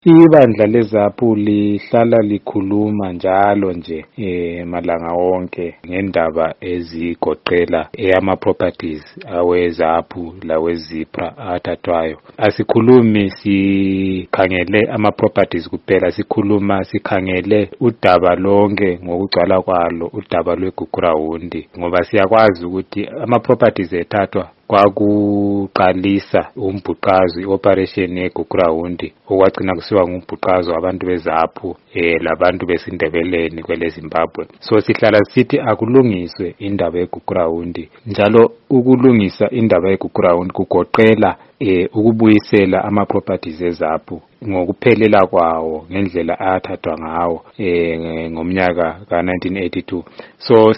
Ibandla leZAPU lihlala likhuluma njalo nje malanga wonke ngendaba ezigoqela ama-properties aweZAPU laweZIPRA athathwayo. Asikhulumi sikhangele ama-properties kuphela, sikhangele udaba lonke ngokugcwala kwalo, udaba lweGugurawundi, ngoba siyakwazi ukuthi ama-properties ethathwa kwakuqalisa umbhuqazo i-operation yeGugurawundi okwagcina kusiwa ngumbhuqazo abantu beZAPU labantu besindebeleni kwele Zimbabwe. So sihlala sithi akulungiswe indaba yeGugurawundi, njalo ukulungisa indaba yeGugurawundi kugoqela ukubuyisela ama-properties eZAPU ngokuphelela kwawo ngendlela athathwa ngawo ngomnyaka ka-1982. So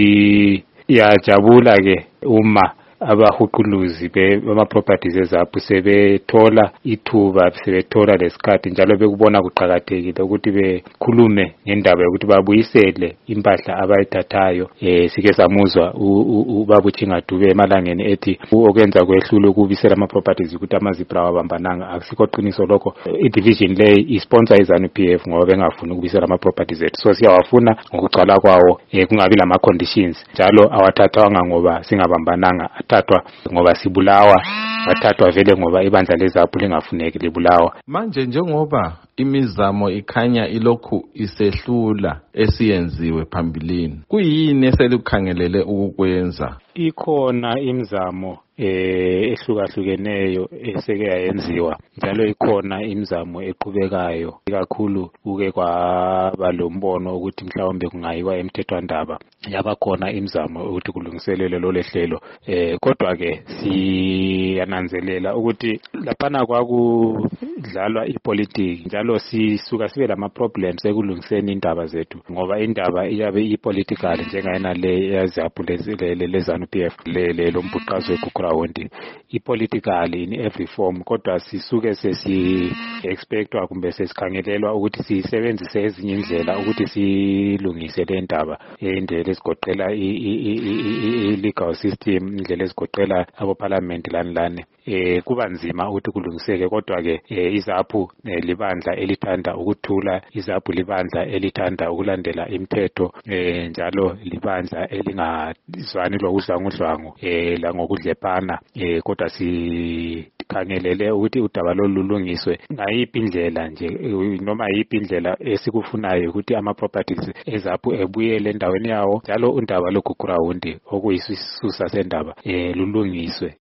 siyajabula ke uma abahuquluzi bama-properties eZAPU sebethola ithuba, sebethola lesikhathi njalo bekubona kuqhakathekile ukuthi bekhulume ngendaba yokuthi babuyisele impahla abayithathayo. Sike samuzwa ubaba uThingadube emalangeni ethi okwenza kwehlule ukubisela ama-properties ukuthi amaZIPRA awabambananga. Akusikho qiniso lokho. I-division le isponsor iZANU-PF ngoba bengafuni ukubisela ama-properties ethu. So siyawafuna ngokugcwala kwawo, kungabi lama-conditions, njalo awathathwanga ngoba singabambananga, athathwa ngoba sibulawa, athathwa vele ngoba ibandla leZAPU lingafuneki libulawa. Manje njengoba imizamo ikhanya ilokhu isehlula esiyenziwe phambilini, kuyini eselikhangelele ukukwenza? Ikhona imizamo ehlukahlukeneyo eseke yayenziwa, njalo ikhona imizamo eqhubekayo. Ikakhulu kuke kwaba lombono ukuthi mhlawumbe kungayiwa emthethwandaba, yabakhona imizamo ukuthi kulungiselelwe lo lehlelo. Kodwa ke siyananzelela ukuthi laphana kwakudlalwa ipolitiki, njalo sisuka sibe lama-problems ekulungiseni indaba zethu, ngoba indaba iyabe ipolitical njengayena le yaZAPU leZANU-PF lombhuqazo weGugurawundi, ipolitical in every form. Kodwa sisuke sesi-expectwa kumbe sesikhangelelwa ukuthi sisebenzise ezinye indlela ukuthi silungise le ndaba, indlela ezigoqela i-legal system, indlela ezigoqela abo-parliament lani. Kuba nzima ukuthi kulungiseke, kodwa ke iZAPU libandla elithanda ukuthula, iZAPU libandla elithanda ukulandela imithetho, njalo libandla elingazwani lokudlwangudlwangu langokudlephana. Kodwa sikhangelele ukuthi udaba lolulungiswe ngayiphi indlela nje, noma yiphi indlela esikufunayo ukuthi ama-properties eZAPU ebuyele endaweni yawo, njalo undaba loGugurawundi okuyisisusa sendaba lulungiswe.